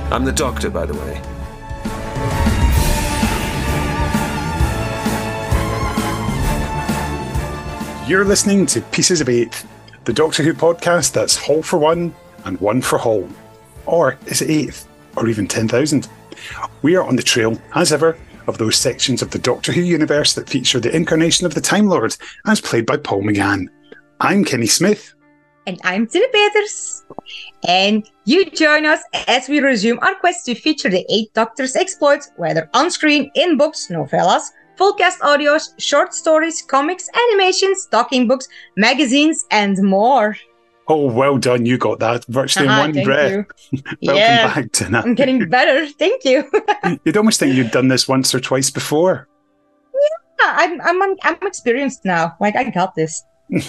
I'm the doctor, by the way. You're listening to Pieces of Eighth, the Doctor Who podcast that's Hall for one and one for Hall. Or is it eighth? Or even 10,000? We are on the trail, as ever, of those sections of the Doctor Who universe that feature the incarnation of the Time Lord, as played by Paul McGann. I'm Kenny Smith. And I'm Tina Peters. And you join us as we resume our quest to feature the Eighth Doctor's exploits, whether on screen, in books, novellas, full cast audios, short stories, comics, animations, talking books, magazines, and more. Oh, well done. You got that virtually in one breath. Welcome back, Tina. I'm getting better. Thank you. You'd almost think you'd done this once or twice before. Yeah, I'm experienced now. Like, I got this.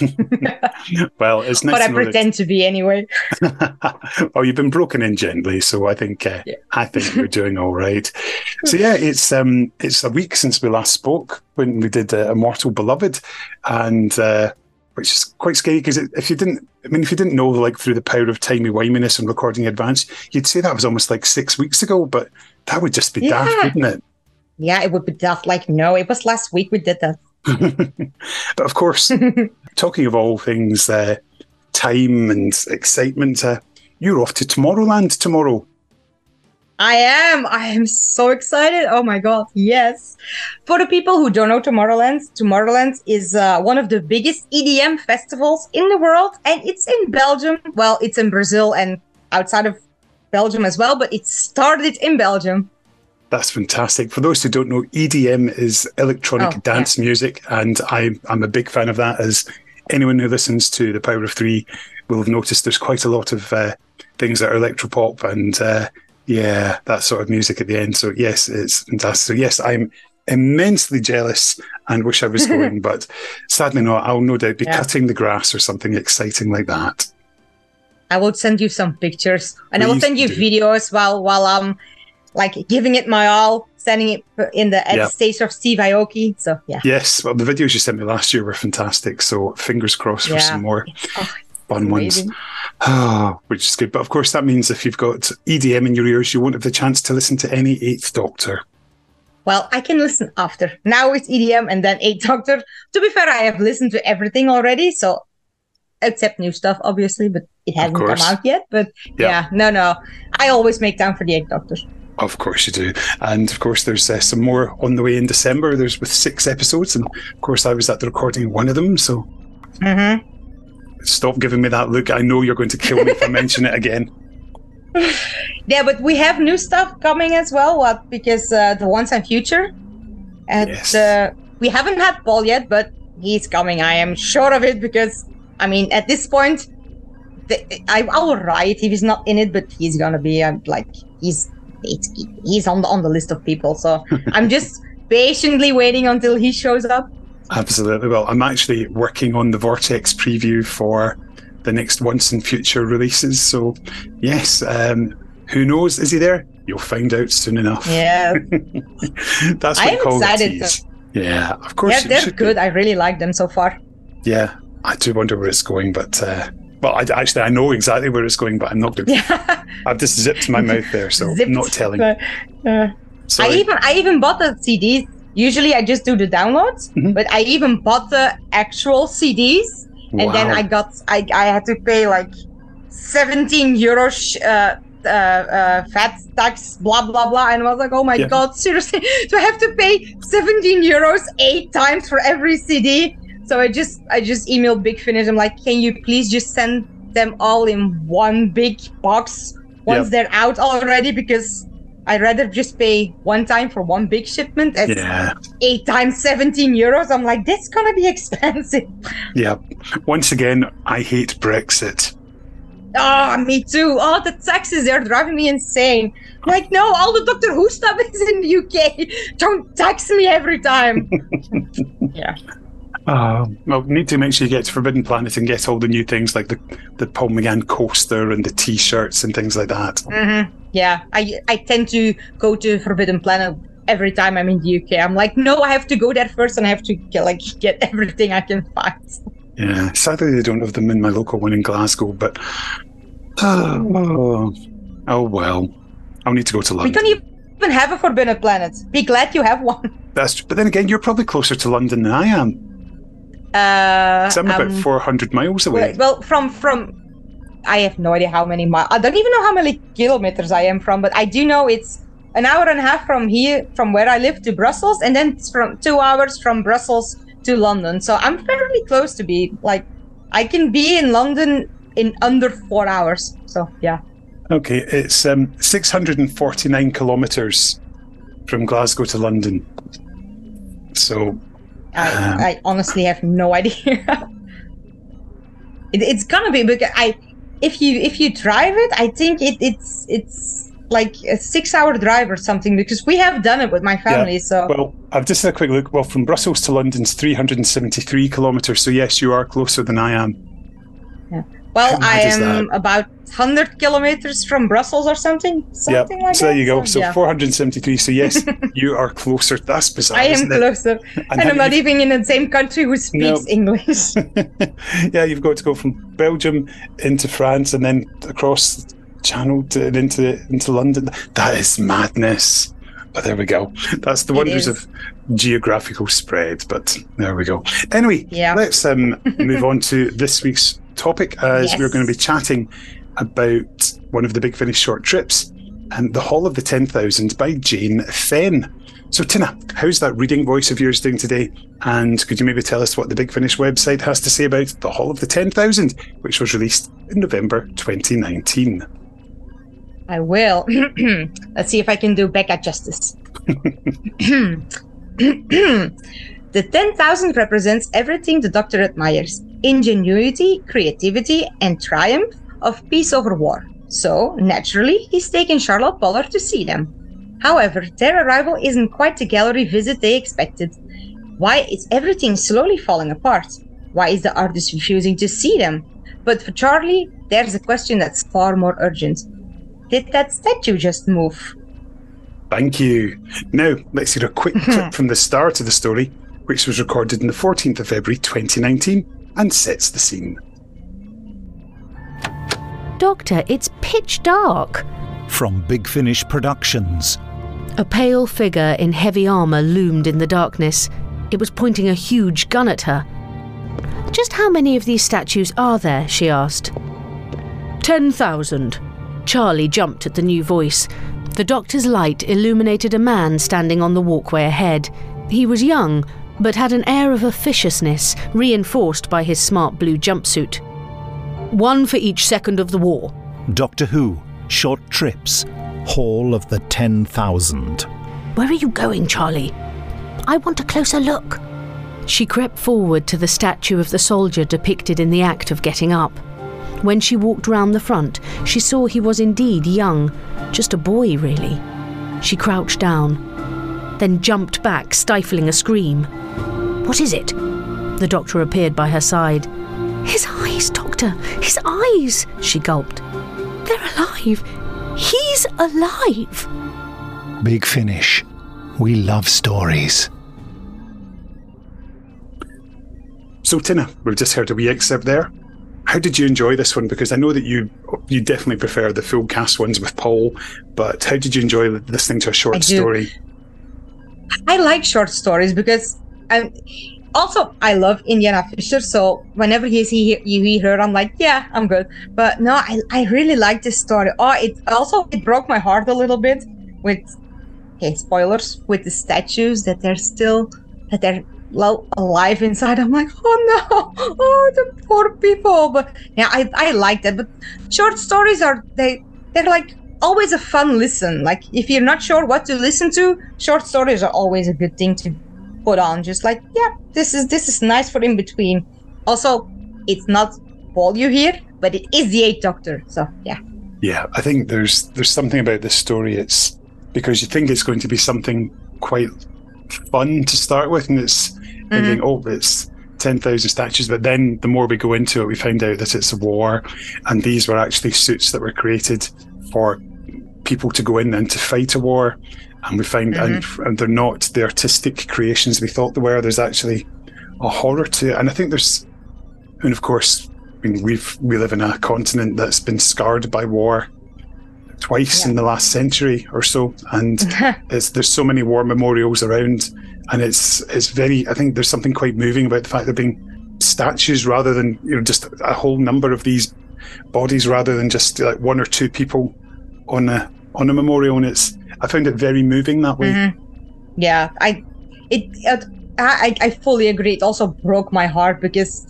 Well, it's nice. But I pretend to be anyway. Oh, you've been broken in gently, so I think you're doing all right. So yeah, it's a week since we last spoke when we did Immortal Beloved, and which is quite scary because if you didn't know, like, through the power of timey-wiminess and recording in advance, you'd say that was almost like 6 weeks ago, but that would just be daft, wouldn't it? Yeah, it would be daft. Like, no, it was last week we did that. But of course, talking of all things time and excitement, you're off to Tomorrowland tomorrow. I am so excited. Oh my god, yes. For the people who don't know Tomorrowland is one of the biggest EDM festivals in the world, and it's in Belgium. Well, it's in Brazil and outside of Belgium as well, but it started in Belgium. That's fantastic. For those who don't know, EDM is electronic dance music, and I'm a big fan of that. As anyone who listens to The Power of Three will have noticed, there's quite a lot of things that are electropop and that sort of music at the end. So yes, it's fantastic. So yes, I'm immensely jealous and wish I was going, but sadly not. I'll no doubt be cutting the grass or something exciting like that. I will send you some pictures, and Please I will send you videos while I'm like giving it my all, sending it at the stage of Steve Aoki. So yeah. Yes, well, the videos you sent me last year were fantastic. So fingers crossed for some more fun ones. Which is good. But of course, that means if you've got EDM in your ears, you won't have the chance to listen to any Eighth Doctor. Well, I can listen after. Now it's EDM and then Eighth Doctor. To be fair, I have listened to everything already. So except new stuff, obviously, but it hasn't come out yet. But no. I always make time for the Eighth Doctor. Of course you do. And of course there's some more on the way in December. There's with 6 episodes, and of course I was at the recording of one of them, so Stop giving me that look. I know you're going to kill me if I mention it again. Yeah, but we have new stuff coming as well, because the Once and Future, and we haven't had Paul yet, but he's coming. I am sure of it, because I mean, at this point I will write if he's not in it, but he's gonna be he's on the list of people, so I'm just patiently waiting until he shows up. Absolutely. Well, I'm actually working on the Vortex preview for the next Once and Future releases, so yes, who knows, is he there? You'll find out soon enough. Yeah. That's what I call it. Yeah, of course. Yeah, they're good. I really like them so far. Yeah, I do wonder where it's going, but well, I know exactly where it's going, but I'm not going to. I've just zipped my mouth there, so I'm not telling. I even bought the CDs. Usually I just do the downloads, but I even bought the actual CDs, and then I had to pay like 17 euros VAT tax, blah blah blah, and I was like, oh my god, seriously, do I have to pay 17 euros 8 times for every CD? So I just emailed Big Finish. I'm like, can you please just send them all in one big box once they're out already? Because I'd rather just pay one time for one big shipment as 8 times 17 euros. I'm like, that's gonna be expensive. Yeah. Once again, I hate Brexit. Oh, me too. Oh, the taxes, they're driving me insane. Like, no, all the Doctor Who stuff is in the UK. Don't tax me every time. Yeah. Well, need to make sure you get to Forbidden Planet and get all the new things like the Paul McGann coaster and the T-shirts and things like that. Mm-hmm. Yeah, I tend to go to Forbidden Planet every time I'm in the UK. I'm like, no, I have to go there first, and I have to get everything I can find. Yeah, sadly they don't have them in my local one in Glasgow, but oh well. I'll need to go to London. We don't even have a forbidden planet. Be glad you have one. That's true. But then again, you're probably closer to London than I am. So I'm about 400 miles away. Well, from I have no idea how many miles. I don't even know how many kilometers I am from, but I do know it's an hour and a half from here, from where I live, to Brussels, and then it's from 2 hours from Brussels to London. So I'm fairly close to be, like, I can be in London in under 4 hours. So, yeah. Okay, it's 649 kilometres from Glasgow to London. So... I honestly have no idea. It's gonna be, because if you drive it, I think it's like a 6-hour drive or something, because we have done it with my family. So well, I've just had a quick look. Well, from Brussels to London's 373 kilometres. So yes, you are closer than I am. Yeah. Well, I am about 100 kilometers from Brussels or something like that. So there you go. So 473. So yes, you are closer. That's bizarre. I am closer. And I'm not even in the same country who speaks English. Yeah, you've got to go from Belgium into France and then across the Channel into London. That is madness. But there we go. That's the wonders of geographical spread. But there we go. Anyway, let's move on to this week's topic, as we're going to be chatting about one of the Big Finish short trips, and The Hall of the 10,000 by Jane Fenn. So Tina, how's that reading voice of yours doing today? And could you maybe tell us what the Big Finish website has to say about The Hall of the 10,000, which was released in November 2019? I will. Let's see if I can do Becca justice. The 10,000 represents everything the Doctor admires: ingenuity, creativity, and triumph of peace over war. So, naturally, he's taken Charlotte Pollard to see them. However, their arrival isn't quite the gallery visit they expected. Why is everything slowly falling apart? Why is the artist refusing to see them? But for Charlie, there's a question that's far more urgent. Did that statue just move? Thank you. Now, let's hear a quick clip from the start of the story, which was recorded on the 14th of February 2019 and sets the scene. Doctor, it's pitch dark. From Big Finish Productions. A pale figure in heavy armour loomed in the darkness. It was pointing a huge gun at her. Just how many of these statues are there? She asked. 10,000. Charlie jumped at the new voice. The Doctor's light illuminated a man standing on the walkway ahead. He was young, but had an air of officiousness, reinforced by his smart blue jumpsuit. 1 for each second of the war. Doctor Who, Short Trips, Hall of the 10,000. Where are you going, Charlie? I want a closer look. She crept forward to the statue of the soldier depicted in the act of getting up. When she walked round the front, she saw he was indeed young, just a boy, really. She crouched down, then jumped back, stifling a scream. What is it? The Doctor appeared by her side. His eyes, Doctor, his eyes, she gulped. They're alive. He's alive. Big Finish. We love stories. So, Tina, we've just heard a wee excerpt there. How did you enjoy this one? Because I know that you definitely prefer the full cast ones with Paul, but how did you enjoy listening to a short story? I like short stories because I love Indiana Fisher, so whenever you hear her, I'm like, yeah, I'm good. But no, I really like this story. It broke my heart a little bit with, spoilers, with the statues that they're alive inside. I'm like, oh no, oh, the poor people. But yeah, I like that. But short stories they're like always a fun listen. Like if you're not sure what to listen to, short stories are always a good thing to put on. Just like, yeah, this is nice for in between. Also, it's not Paul you hear, but it is the Eighth Doctor. So yeah. Yeah, I think there's something about this story. It's because you think it's going to be something quite fun to start with, and it's thinking, it's 10,000 statues, but then the more we go into it, we find out that it's a war, and these were actually suits that were created for people to go in and to fight a war, and we find and they're not the artistic creations we thought they were. There's actually a horror to it, and I think of course, we live in a continent that's been scarred by war twice in the last century or so, and there's so many war memorials around, and it's very. I think there's something quite moving about the fact there being statues rather than just a whole number of these bodies rather than just like one or two people on a memorial, and I found it very moving that way. Mm-hmm. Yeah, I fully agree. It also broke my heart because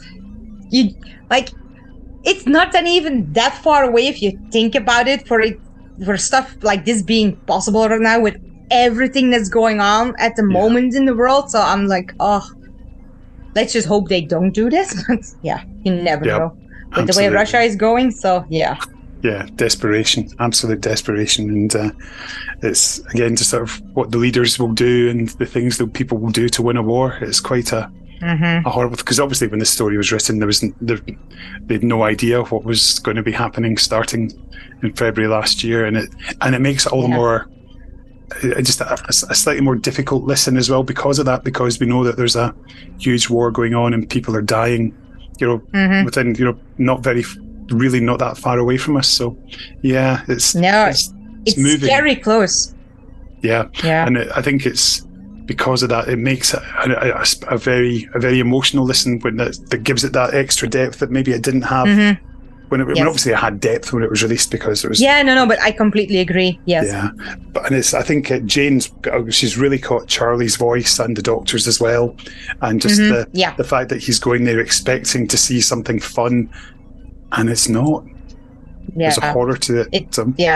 it's not even that far away if you think about it for stuff like this being possible right now with everything that's going on at the moment in the world. So I'm like, oh, let's just hope they don't do this. Yeah, you never know with the way Russia is going. So yeah, desperation, absolute desperation, and it's again just sort of what the leaders will do and the things that people will do to win a war. It's quite a horrible, because obviously when this story was written, they had no idea what was going to be happening starting in February last year, and it makes it all the more just a slightly more difficult listen as well because of that, because we know that there's a huge war going on and people are dying, within not that far away from us. So yeah, it's moving. Very close. Yeah, and I think it's because of that it makes it a very emotional listen when that gives it that extra depth that maybe it didn't have when obviously it had depth when it was released because it was but I completely agree. Yes. And I think Jane's she's really caught Charlie's voice and the Doctor's as well, and just the fact that he's going there expecting to see something fun and it's not. There's a horror to it.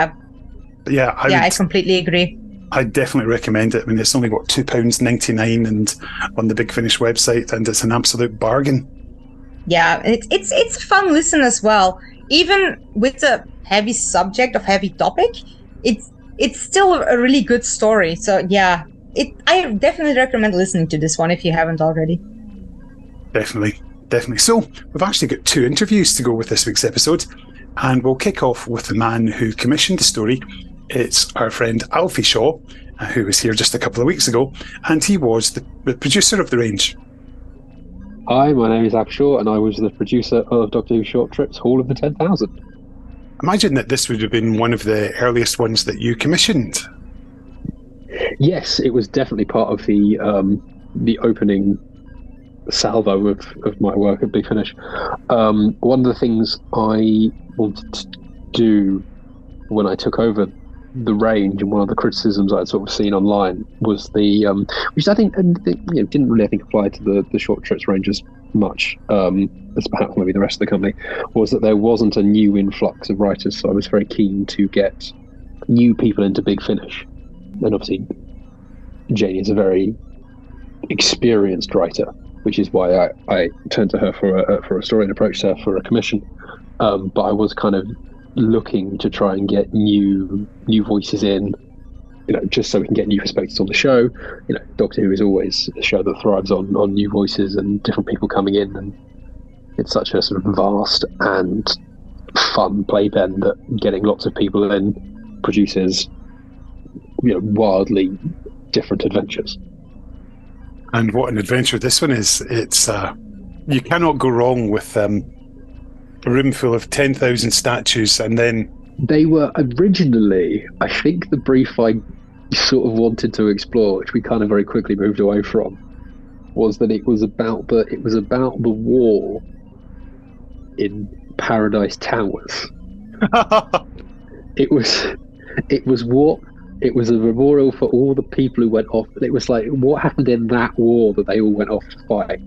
I completely agree. I definitely recommend it. I mean, it's only £2.99 and on the Big Finish website, and it's an absolute bargain. Yeah, it's a fun listen as well. Even with the heavy subject of heavy topic, it's still a really good story. So yeah, I definitely recommend listening to this one if you haven't already. Definitely. So we've actually got 2 interviews to go with this week's episode, and we'll kick off with the man who commissioned the story. It's our friend Alfie Shaw, who was here just a couple of weeks ago, and he was the producer of The Range. Hi, my name is Alfie Shaw, and I was the producer of Doctor Who Short Trips, Hall of the 10,000. Imagine that this would have been one of the earliest ones that you commissioned. Yes, it was definitely part of the opening salvo of my work at Big Finish. One of the things I wanted to do when I took over The Range, and one of the criticisms I'd sort of seen online was the which I think didn't really apply to the Short Trips range as much as perhaps maybe the rest of the company, was that there wasn't a new influx of writers. So I was very keen to get new people into Big Finish, and obviously Jane is a very experienced writer, which is why I turned to her for a story and approached her for a commission. But I was kind of looking to try and get new voices in, just so we can get new perspectives on the show. Doctor Who is always a show that thrives on new voices and different people coming in, and it's such a sort of vast and fun playpen that getting lots of people in produces wildly different adventures. And what an adventure this one is. It's you cannot go wrong with a room full of 10,000 statues, and then... They were originally, I think the brief I sort of wanted to explore, which we kind of very quickly moved away from, was that it was about the war in Paradise Towers. It was a memorial for all the people who went off. It was like, what happened in that war that they all went off to fight?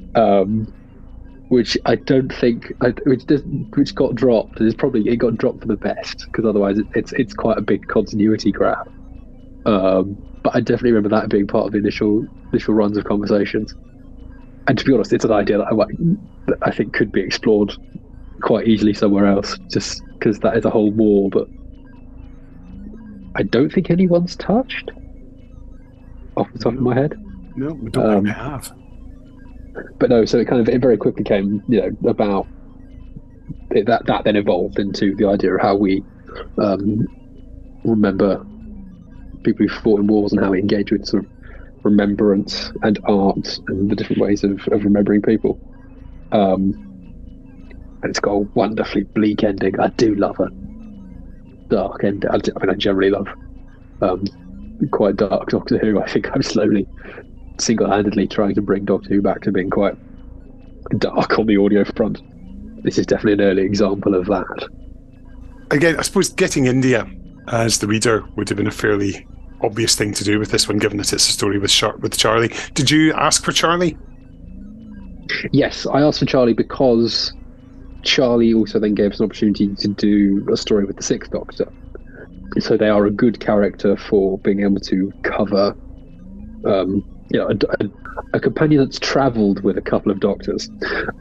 Which I don't think, which got dropped. It got dropped for the best, because otherwise it's quite a big continuity grab. But I definitely remember that being part of the initial runs of conversations. And to be honest, it's an idea that I think could be explored quite easily somewhere else, just because that is a whole war. But I don't think anyone's touched off the top of my head. No, we don't think they have. But no, so it very quickly came, about it, that then evolved into the idea of how we remember people who fought in wars and how we engage with sort of remembrance and art and the different ways of remembering people. And it's got a wonderfully bleak ending. I do love it. dark end. I mean, I generally love quite dark Doctor Who. I think I'm slowly, single-handedly trying to bring Doctor Who back to being quite dark on the audio front. This is definitely an early example of that. Again, I suppose getting India as the reader would have been a fairly obvious thing to do with this one, given that it's a story with Charlie. Did you ask for Charlie? Yes, I asked for Charlie because Charlie also then gave us an opportunity to do a story with the Sixth Doctor. So they are a good character for being able to cover a companion that's travelled with a couple of Doctors.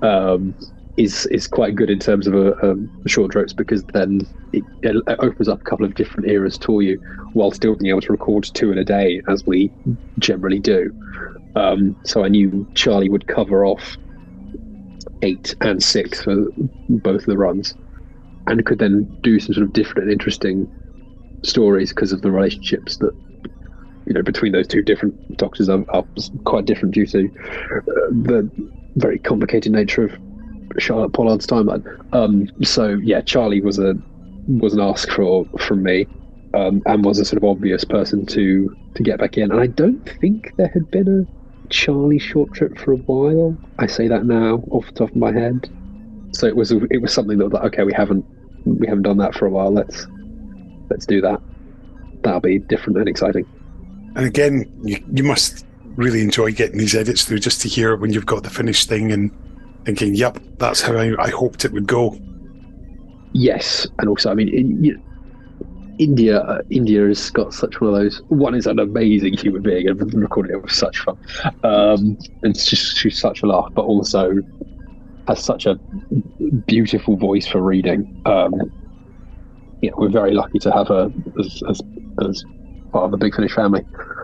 Is quite good in terms of a short tropes, because then it opens up a couple of different eras to you while still being able to record 2 in a day, as we generally do. So I knew Charlie would cover off 8 and 6 for both of the runs, and could then do some sort of different and interesting stories because of the relationships that, you know, between those two different Doctors are quite different due to the very complicated nature of Charlotte Pollard's timeline. So yeah, Charlie was an ask from me, and was a sort of obvious person to get back in. And I don't think there had been a Charlie short trip for a while. I say that now off the top of my head. So it was something that was like, okay, we haven't done that for a while. Let's do that. That'll be different and exciting. And again, you must really enjoy getting these edits through, just to hear when you've got the finished thing and thinking, yep, that's how I hoped it would go. Yes, and also, I mean, India has got such one of those. One is an amazing human being, and recording it was such fun, and she's such a laugh, but also has such a beautiful voice for reading. We're very lucky to have her as part of the Big Finish family.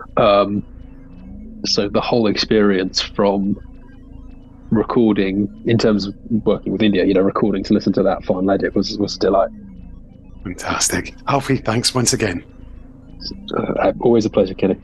So the whole experience from recording, in terms of working with India, recording to listen to that final edit was a delight. Fantastic. Alfie, thanks once again. Always a pleasure, Kenny.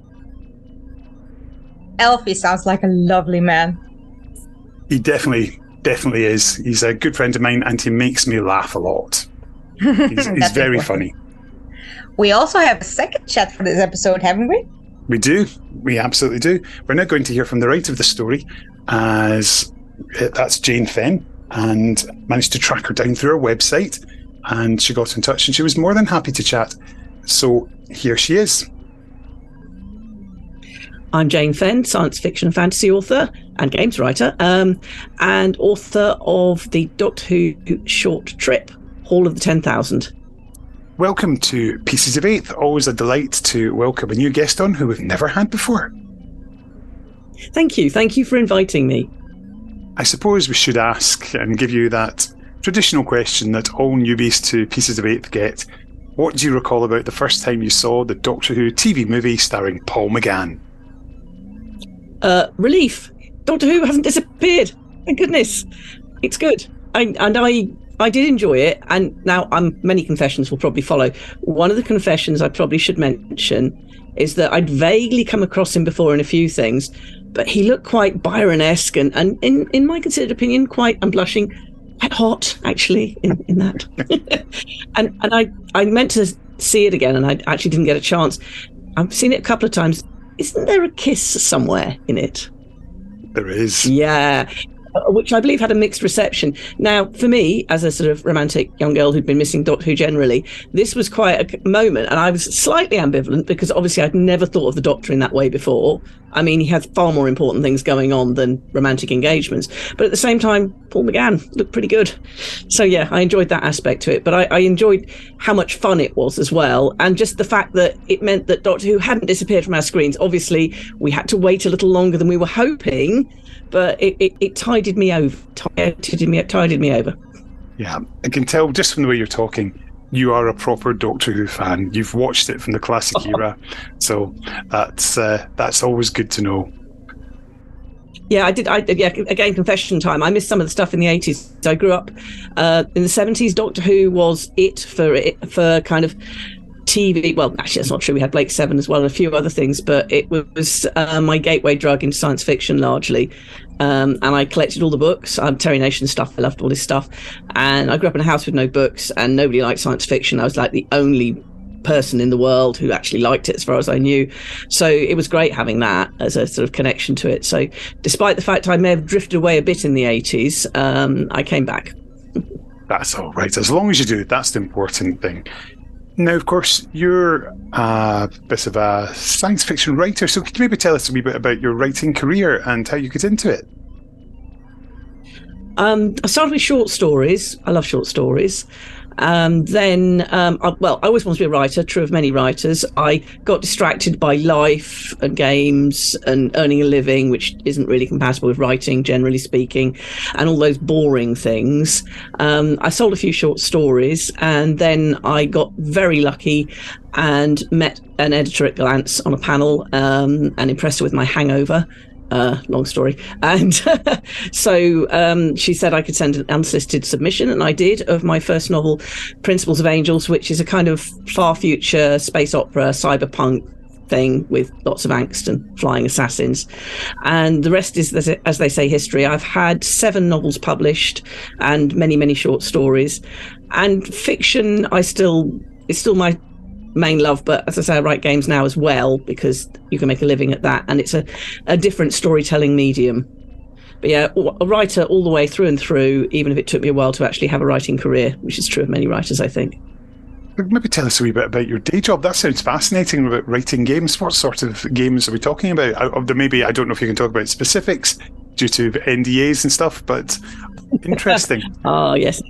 Alfie sounds like a lovely man. He definitely is. He's a good friend of mine, and he makes me laugh a lot. He's very funny. We also have a second chat for this episode, haven't we? We do. We absolutely do. We're now going to hear from the writer of the story, as that's Jane Fenn, and managed to track her down through her website, and she got in touch, and she was more than happy to chat. So here she is. I'm Jane Fenn, science fiction and fantasy author and games writer, and author of the Doctor Who short trip, Hall of the 10,000. Welcome to Pieces of Eighth. Always a delight to welcome a new guest on who we've never had before. Thank you for inviting me. I suppose we should ask and give you that traditional question that all newbies to Pieces of Eighth get. What do you recall about the first time you saw the Doctor Who TV movie starring Paul McGann? Relief. Doctor Who hasn't disappeared. Thank goodness. It's good. I did enjoy it, and now many confessions will probably follow. One of the confessions I probably should mention is that I'd vaguely come across him before in a few things, but he looked quite Byron-esque and in my considered opinion, quite, I'm blushing, quite hot, actually, in that. and I meant to see it again, and I actually didn't get a chance. I've seen it a couple of times. Isn't there a kiss somewhere in it? There is. Yeah. Which I believe had a mixed reception. Now, for me, as a sort of romantic young girl who'd been missing Doctor Who generally, this was quite a moment, and I was slightly ambivalent because obviously I'd never thought of the Doctor in that way before. I mean, he had far more important things going on than romantic engagements. But at the same time, Paul McGann looked pretty good. So yeah, I enjoyed that aspect to it. But I enjoyed how much fun it was as well. And just the fact that it meant that Doctor Who hadn't disappeared from our screens. Obviously, we had to wait a little longer than we were hoping, but it tided me over. Tided me over. Yeah, I can tell just from the way you're talking, you are a proper Doctor Who fan. You've watched it from the classic era, so that's always good to know. Yeah, I did. Yeah, again, confession time. I missed some of the stuff in the 80s. I grew up in the 70s. Doctor Who was it for kind of TV. Well, actually, that's not true. We had Blake Seven as well and a few other things, but it was my gateway drug into science fiction largely. And I collected all the books. Terry Nation stuff. I loved all this stuff. And I grew up in a house with no books, and nobody liked science fiction. I was like the only person in the world who actually liked it, as far as I knew. So it was great having that as a sort of connection to it. So despite the fact I may have drifted away a bit in the 80s, I came back. That's all right. As long as you do, that's the important thing. Now, of course, you're a bit of a science fiction writer, so could you maybe tell us a wee bit about your writing career and how you got into it? I started with short stories. I love short stories. Then, I always wanted to be a writer, true of many writers. I got distracted by life and games and earning a living, which isn't really compatible with writing, generally speaking, and all those boring things. I sold a few short stories, and then I got very lucky and met an editor at Glance on a panel and impressed her with my hangover. Long story. And so she said I could send an unsolicited submission, and I did, of my first novel, Principles of Angels, which is a kind of far future space opera, cyberpunk thing with lots of angst and flying assassins. And the rest is, as they say, history. I've had 7 novels published and many, many short stories. And fiction, it's still my main love, but as I say, I write games now as well because you can make a living at that, and it's a different storytelling medium. But yeah, a writer all the way through and through, even if it took me a while to actually have a writing career, which is true of many writers, I think. Maybe tell us a wee bit about your day job. That sounds fascinating, about writing games. What sort of games are we talking about? Maybe, I don't know if you can talk about specifics due to NDAs and stuff, but interesting. Oh, yes.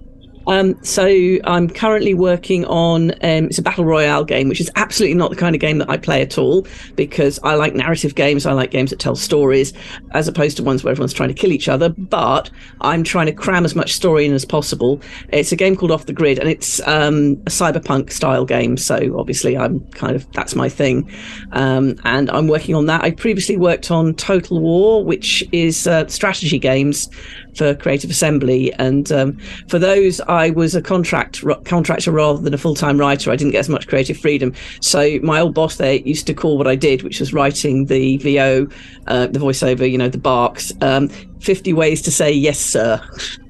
So I'm currently working on, it's a battle royale game, which is absolutely not the kind of game that I play at all, because I like narrative games. I like games that tell stories, as opposed to ones where everyone's trying to kill each other. But I'm trying to cram as much story in as possible. It's a game called Off the Grid, and it's a cyberpunk style game. So obviously that's my thing. And I'm working on that. I previously worked on Total War, which is strategy games for Creative Assembly, and for those I was a contractor rather than a full-time writer. I didn't get as much creative freedom, so my old boss there used to call what I did, which was writing the VO, the voiceover, the barks, 50 ways to say yes sir.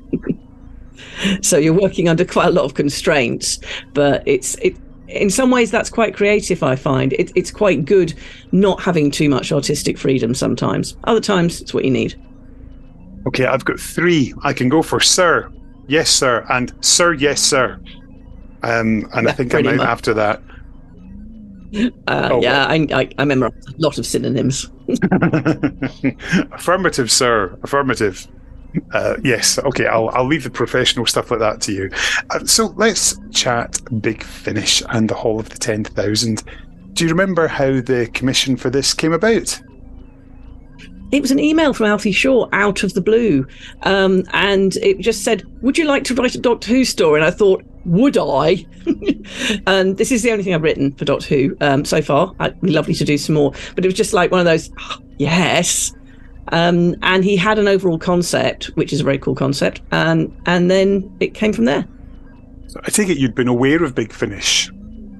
So you're working under quite a lot of constraints, but it in some ways that's quite creative. I find it's quite good not having too much artistic freedom sometimes. Other times it's what you need. Okay, I've got 3. I can go for sir, yes sir, and sir, yes sir. And I think I'm out after that. I remember a lot of synonyms. Affirmative, sir. Affirmative. Yes. Okay, I'll leave the professional stuff like that to you. So let's chat Big Finish and the Hall of the 10,000. Do you remember how the commission for this came about? It was an email from Alfie Shaw out of the blue, and it just said, would you like to write a Doctor Who story? And I thought, would I? And this is the only thing I've written for Doctor Who so far. It'd be lovely to do some more, but it was just like one of those, yes. And he had an overall concept, which is a very cool concept, and then it came from there. So I take it you'd been aware of Big Finish.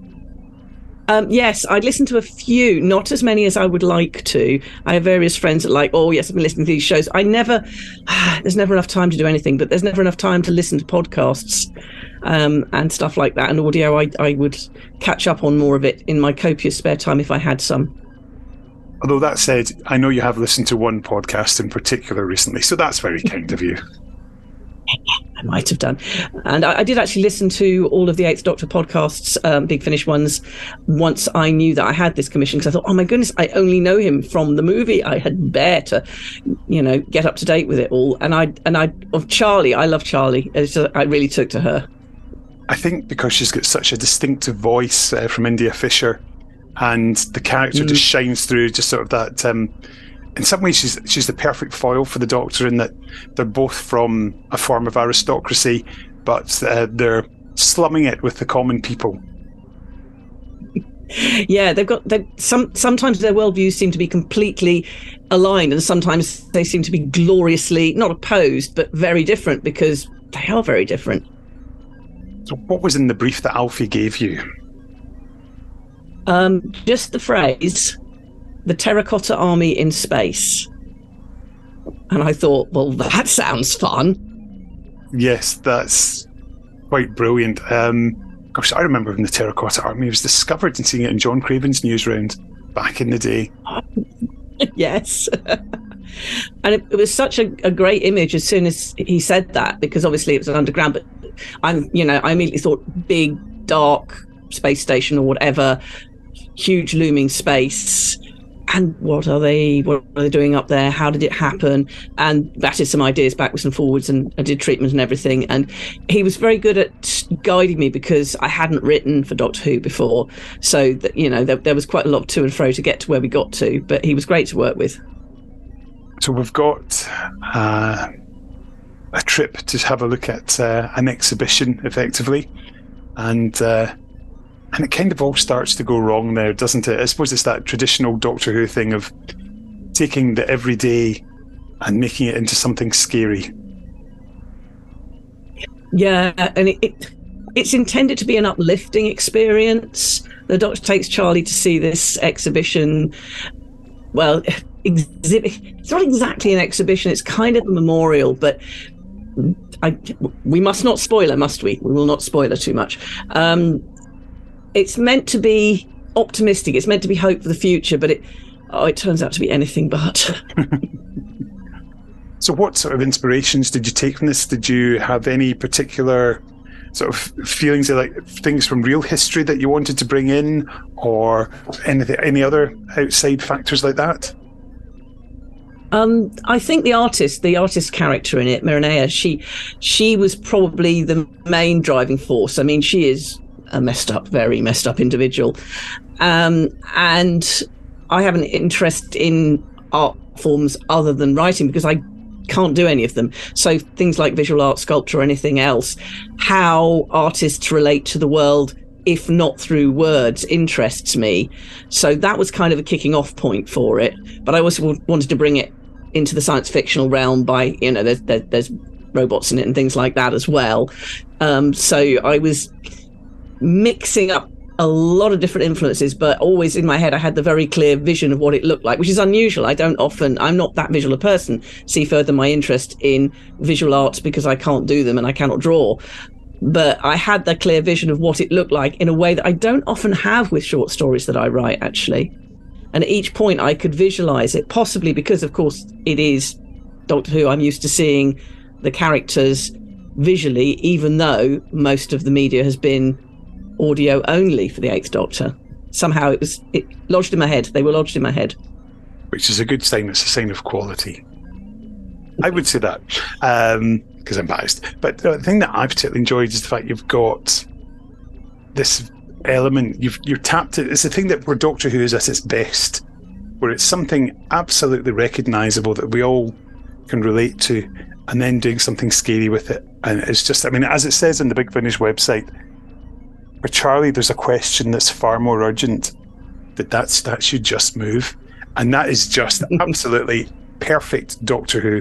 Yes, I'd listened to a few, not as many as I would like to. I have various friends that oh yes, I've been listening to these shows. There's never enough time to do anything, but there's never enough time to listen to podcasts and stuff like that. And audio, I would catch up on more of it in my copious spare time if I had some. Although that said, I know you have listened to one podcast in particular recently, so that's very kind of you. I might have done. And I did actually listen to all of the Eighth Doctor podcasts, Big Finish ones, once I knew that I had this commission, because I thought, oh my goodness, I only know him from the movie. I had better, get up to date with it all. Of Charlie, I love Charlie. I really took to her. I think because she's got such a distinctive voice from India Fisher, and the character just shines through, just sort of that... in some ways, she's the perfect foil for the Doctor, in that they're both from a form of aristocracy, but they're slumming it with the common people. Yeah, sometimes their worldviews seem to be completely aligned, and sometimes they seem to be gloriously not opposed, but very different, because they are very different. So, what was in the brief that Alfie gave you? Just the phrase, the Terracotta Army in space. And I thought, well, that sounds fun. Yes, that's quite brilliant. Gosh, I remember when the Terracotta Army was discovered and seeing it in John Craven's newsround back in the day. Yes. And it was such a great image as soon as he said that, because obviously it was underground, but I immediately thought big, dark space station or whatever, huge looming space. And what are they doing up there? How did it happen? And that is some ideas backwards and forwards, and I did treatment and everything. And he was very good at guiding me because I hadn't written for Doctor Who before. So that, there was quite a lot of to and fro to get to where we got to, but he was great to work with. So we've got a trip to have a look at an exhibition, effectively. And it kind of all starts to go wrong there, doesn't it? I suppose it's that traditional Doctor Who thing of taking the everyday and making it into something scary. Yeah, and it's intended to be an uplifting experience. The Doctor takes Charlie to see this exhibition. Well, it's not exactly an exhibition, it's kind of a memorial, but we must not spoiler, must we? We will not spoiler too much. It's meant to be optimistic. It's meant to be hope for the future, but it turns out to be anything but. So what sort of inspirations did you take from this? Did you have any particular sort of feelings, like things from real history that you wanted to bring in, or any other outside factors like that? I think the artist character in it, Miranea, she was probably the main driving force. I mean, she is a very messed up individual. And I have an interest in art forms other than writing because I can't do any of them. So things like visual art, sculpture, or anything else, how artists relate to the world, if not through words, interests me. So that was kind of a kicking off point for it. But I also wanted to bring it into the science fictional realm by, there's robots in it and things like that as well. So I was mixing up a lot of different influences, but always in my head I had the very clear vision of what it looked like, which is unusual. I'm not that visual a person. See further my interest in visual arts because I can't do them and I cannot draw. But I had the clear vision of what it looked like in a way that I don't often have with short stories that I write, actually. And at each point I could visualize it, possibly because, of course, it is Doctor Who. I'm used to seeing the characters visually, even though most of the media has been audio only for the Eighth Doctor. Somehow it lodged in my head. They were lodged in my head. Which is a good sign. It's a sign of quality. I would say that, because I'm biased. But the thing that I particularly enjoyed is the fact you've got this element. You're tapped it. It's the thing that where Doctor Who is at its best, where it's something absolutely recognisable that we all can relate to, and then doing something scary with it. And it's just, I mean, as it says on the Big Finish website, for Charlie, there's a question that's far more urgent. That should just move, and that is just absolutely perfect Doctor Who.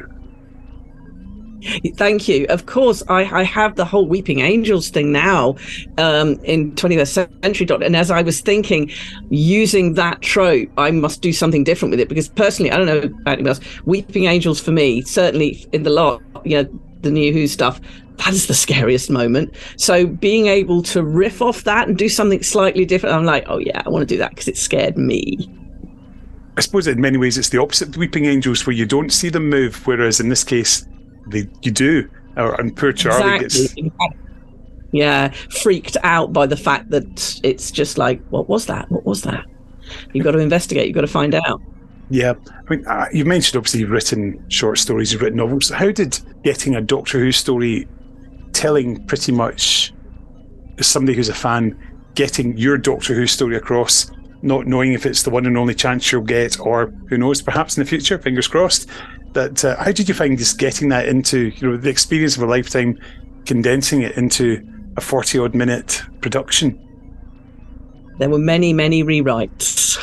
Thank you. Of course, I have the whole Weeping Angels thing now in 21st Century Doctor, and as I was thinking, using that trope, I must do something different with it, because personally, I don't know about anyone else, Weeping Angels for me, certainly in the lot, the New Who stuff, that is the scariest moment. So being able to riff off that and do something slightly different, I'm like, oh yeah, I want to do that because it scared me. I suppose in many ways it's the opposite of Weeping Angels, where you don't see them move, whereas in this case, you do. And poor Charlie gets... Yeah, freaked out by the fact that it's just like, what was that? What was that? You've got to investigate, you've got to find out. Yeah, I mean, you mentioned obviously you've written short stories, you've written novels. How did getting a Doctor Who story, telling pretty much, as somebody who's a fan, getting your Doctor Who story across, not knowing if it's the one and only chance you'll get, or who knows, perhaps in the future, fingers crossed, that how did you find just getting that into, the experience of a lifetime, condensing it into a 40-odd minute production? There were many, many rewrites.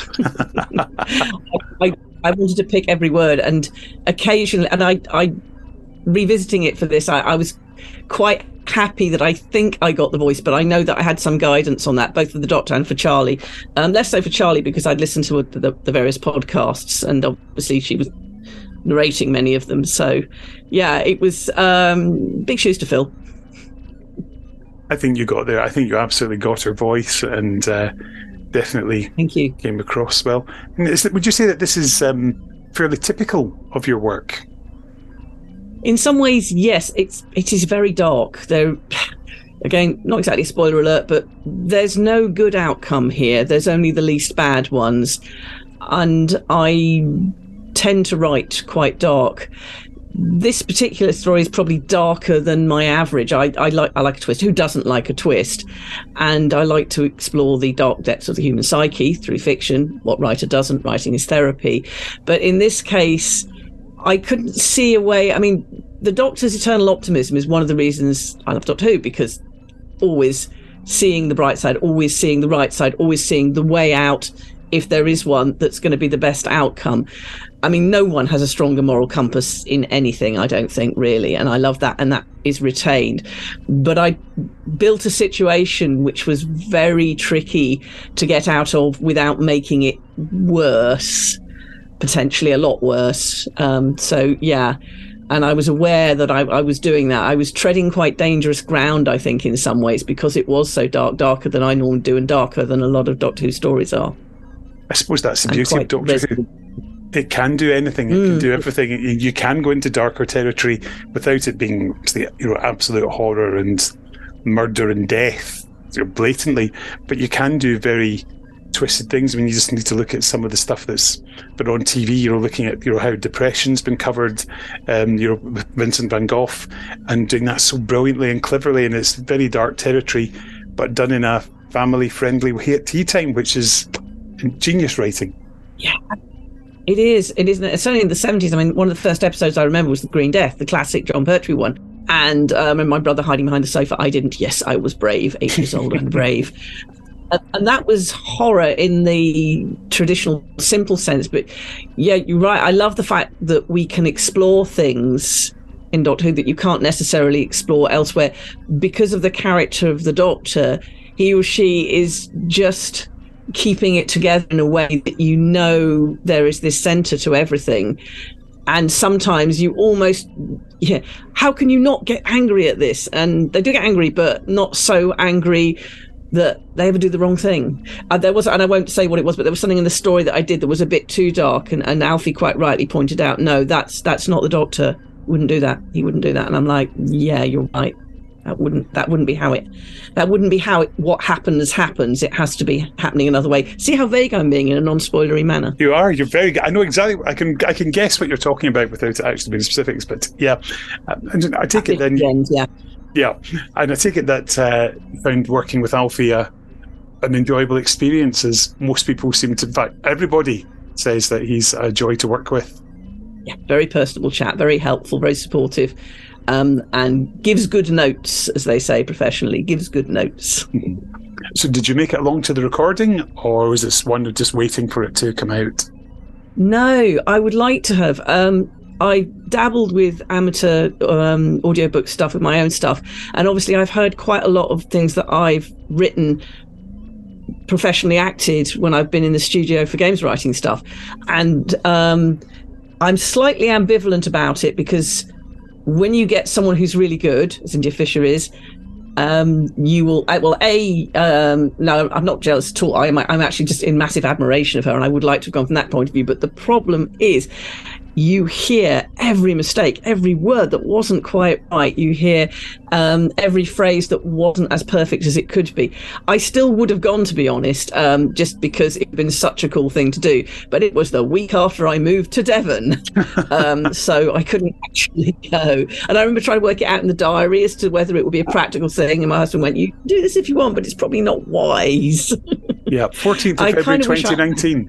I wanted to pick every word, and occasionally, and I revisiting it for this, I was quite happy that I think I got the voice, but I know that I had some guidance on that, both for the Doctor and for Charlie. Less so for Charlie, because I'd listened to the various podcasts, and obviously she was narrating many of them. So, yeah, it was big shoes to fill. I think you got there. I think you absolutely got her voice, and definitely Thank you. Came across well. Would you say that this is fairly typical of your work? In some ways, yes. It is very dark. There, again, not exactly a spoiler alert, but there's no good outcome here. There's only the least bad ones, and I tend to write quite dark. This particular story is probably darker than my average. I like a twist. Who doesn't like a twist? And I like to explore the dark depths of the human psyche through fiction. What writer doesn't? Writing is therapy. But in this case, I couldn't see a way. I mean, the Doctor's eternal optimism is one of the reasons I love Doctor Who, because always seeing the bright side, always seeing the right side, always seeing the way out, if there is one, that's going to be the best outcome. I mean, no one has a stronger moral compass in anything, I don't think, really. And I love that, and that is retained. But I built a situation which was very tricky to get out of without making it worse, potentially a lot worse. So, yeah. And I was aware that I was doing that. I was treading quite dangerous ground, I think, in some ways, because it was so dark, darker than I normally do, and darker than a lot of Doctor Who stories are. I suppose that's the beauty of Doctor Who. It can do anything. It can do everything. You can go into darker territory without it being, absolute horror and murder and death, blatantly. But you can do very twisted things. I mean, you just need to look at some of the stuff that's been on TV. Looking at how depression's been covered. With Vincent van Gogh, and doing that so brilliantly and cleverly, and it's very dark territory, but done in a family-friendly way at tea time, which is genius writing. Yeah. It is. It is. Certainly in the 70s. I mean, one of the first episodes I remember was The Green Death, the classic Jon Pertwee one. And my brother hiding behind the sofa. I didn't. Yes, I was brave. 8 years old and brave. And that was horror in the traditional, simple sense. But yeah, you're right. I love the fact that we can explore things in Doctor Who that you can't necessarily explore elsewhere, because of the character of the Doctor. He or she is just keeping it together in a way that there is this center to everything. And sometimes you almost, how can you not get angry at this? And they do get angry, but not so angry that they ever do the wrong thing. There was, and I won't say what it was, but there was something in the story that I did that was a bit too dark, and Alfie quite rightly pointed out, no, that's not the Doctor. Wouldn't do that. He wouldn't do that. And I'm like, yeah, you're right. That wouldn't be how what happens. It has to be happening another way. See how vague I'm being in a non-spoilery manner. You're very good. I know exactly. I can guess what you're talking about without it actually being specifics. But yeah, I take it then. Yeah, and I take it that you found working with Alfie an enjoyable experience, as most people seem to. In fact, everybody says that he's a joy to work with. Yeah, very personable chap, very helpful, very supportive. And gives good notes, as they say professionally, gives good notes. So did you make it along to the recording, or was this one just waiting for it to come out? No, I would like to have. I dabbled with amateur audiobook stuff with my own stuff, and obviously I've heard quite a lot of things that I've written, professionally acted when I've been in the studio for games writing stuff. And I'm slightly ambivalent about it, because when you get someone who's really good, as India Fisher is, you will, no, I'm not jealous at all. I'm actually just in massive admiration of her, and I would like to have gone from that point of view. But the problem is, you hear every mistake, every word that wasn't quite right. You hear every phrase that wasn't as perfect as it could be. I still would have gone, to be honest, just because it'd been such a cool thing to do. But it was the week after I moved to Devon, so I couldn't actually go. And I remember trying to work it out in the diary as to whether it would be a practical thing. And my husband went, "You can do this if you want, but it's probably not wise." Yeah, 14th of February 2019.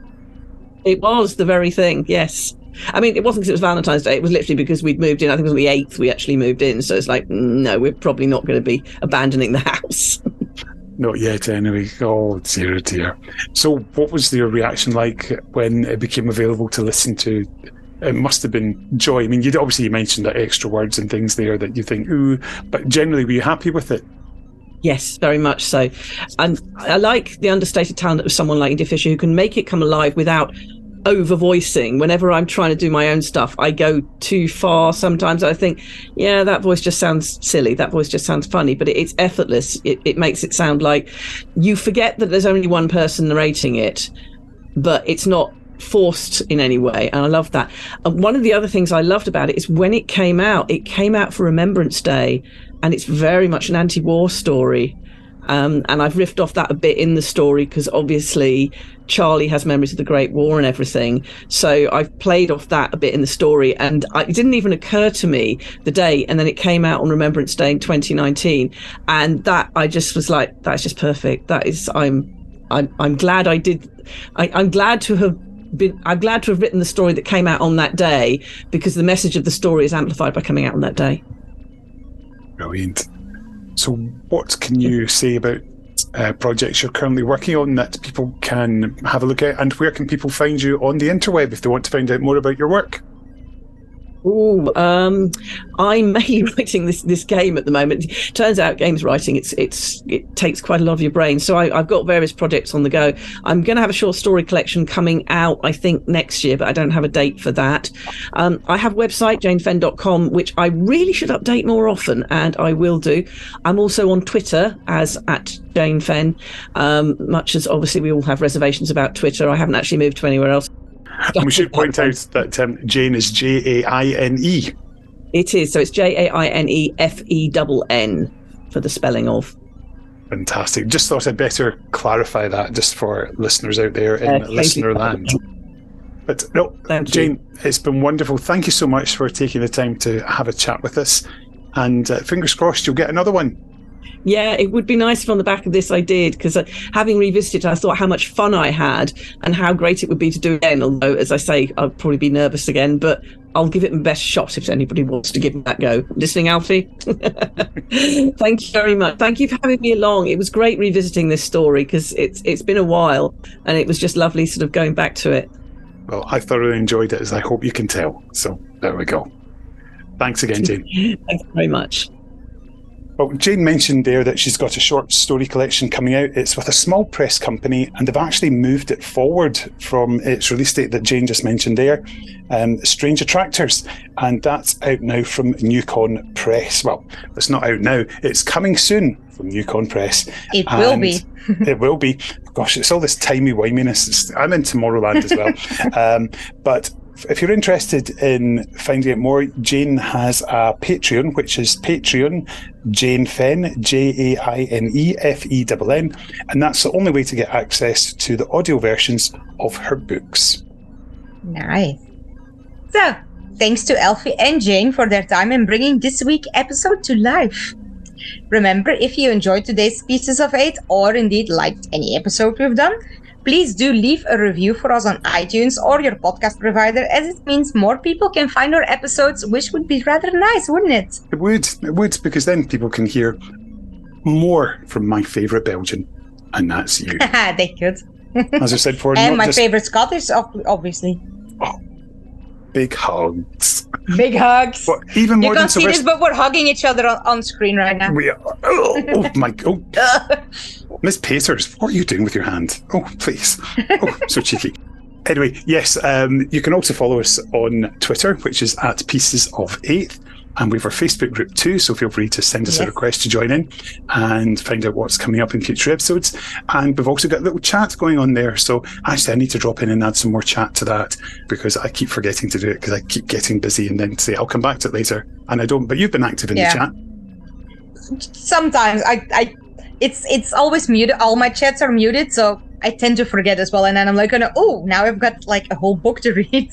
It was the very thing, yes. I mean, it wasn't because it was Valentine's Day. It was literally because we'd moved in. I think it was on the 8th we actually moved in. So it's like, no, we're probably not going to be abandoning the house. Not yet, anyway. Oh, dear. So what was your reaction like when it became available to listen to it must have been joy. I mean, you mentioned that extra words and things there that you think, ooh, but generally, were you happy with it? Yes, very much so. And I like the understated talent of someone like India Fisher, who can make it come alive without over-voicing. Whenever I'm trying to do my own stuff, I go too far. Sometimes I think, yeah, that voice just sounds silly. That voice just sounds funny, but it's effortless. It makes it sound like you forget that there's only one person narrating it, but it's not forced in any way, and I love that. And one of the other things I loved about it is when it came out for Remembrance Day, and it's very much an anti-war story. And I've riffed off that a bit in the story because obviously Charlie has memories of the Great War and everything. So I've played off that a bit in the story, and it didn't even occur to me the day, and then it came out on Remembrance Day in 2019, and that I just was like, that's just perfect. That is, I'm glad I did. I'm glad to have written the story that came out on that day, because the message of the story is amplified by coming out on that day. Brilliant. So what can you say about projects you're currently working on that people can have a look at, and where can people find you on the interweb if they want to find out more about your work? I'm mainly writing this game at the moment. Turns out games writing, it takes quite a lot of your brain. So I've got various projects on the go. I'm going to have a short story collection coming out, I think, next year, but I don't have a date for that. I have a website, janefenn.com, which I really should update more often, and I will do. I'm also on Twitter as @JaneFenn, much as obviously we all have reservations about Twitter. I haven't actually moved to anywhere else. And we should point out that Jane is Jaine. It is, so it's JAINEFENN for the spelling of. Fantastic. Just thought I'd better clarify that just for listeners out there in listener land. But no, Jane, it's been wonderful. Thank you so much for taking the time to have a chat with us. And fingers crossed you'll get another one. Yeah, it would be nice if on the back of this I did, because having revisited, I thought how much fun I had and how great it would be to do again. Although, as I say, I'd probably be nervous again, but I'll give it my best shot if anybody wants to give it that go. Listening, Alfie? Thank you very much. Thank you for having me along. It was great revisiting this story because it's been a while, and it was just lovely sort of going back to it. Well, I thoroughly enjoyed it, as I hope you can tell. So there we go. Thanks again, Jane. Thanks very much. Well, Jane mentioned there that she's got a short story collection coming out. It's with a small press company, and they've actually moved it forward from its release date that Jane just mentioned there, Strange Attractors, and that's out now from Newcon Press. Well, it's not out now. It's coming soon from Newcon Press. It will be. It will be. Gosh, it's all this timey-wiminess. I'm in Tomorrowland as well. But if you're interested in finding out more, Jane has a Patreon, which is Patreon, Jane Fenn, JAINEFENN, and that's the only way to get access to the audio versions of her books. Nice. So, thanks to Alfie and Jane for their time in bringing this week's episode to life. Remember, if you enjoyed today's Pieces of 8 or indeed liked any episode we've done, please do leave a review for us on iTunes or your podcast provider, as it means more people can find our episodes, which would be rather nice, wouldn't it? It would, because then people can hear more from my favourite Belgian, and that's you. They could. As I said before, and my favourite Scottish, obviously. Oh, big hugs. Big hugs. But even more you can't see this, but we're hugging each other on screen right now. We are. Oh my God. Miss Peters, what are you doing with your hand? Oh, please. Oh, so cheeky. Anyway, yes, you can also follow us on Twitter, which is @Pieces of 8. And we have our Facebook group too, so feel free to send us a request to join in and find out what's coming up in future episodes. And we've also got a little chat going on there. So actually, I need to drop in and add some more chat to that, because I keep forgetting to do it because I keep getting busy and then say, I'll come back to it later. And I don't, but you've been active in the chat. Sometimes it's always muted. All my chats are muted, so I tend to forget as well. And then I'm like, oh, now I've got like a whole book to read.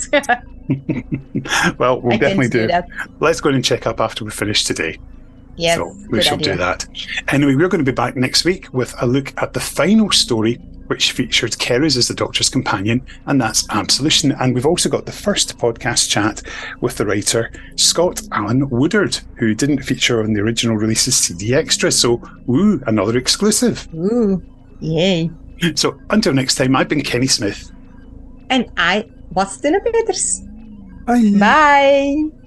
Well, we'll definitely do that. Let's go in and check up after we finish today. Yes, so we shall do that. Anyway, we're going to be back next week with a look at the final story, which featured Keres as the Doctor's companion, and that's Absolution. And we've also got the first podcast chat with the writer Scott Alan Woodard, who didn't feature on the original release's CD extra. So, woo, another exclusive. Ooh, yay. So, until next time, I've been Kenny Smith. And I was Tina Peters. Bye. Bye.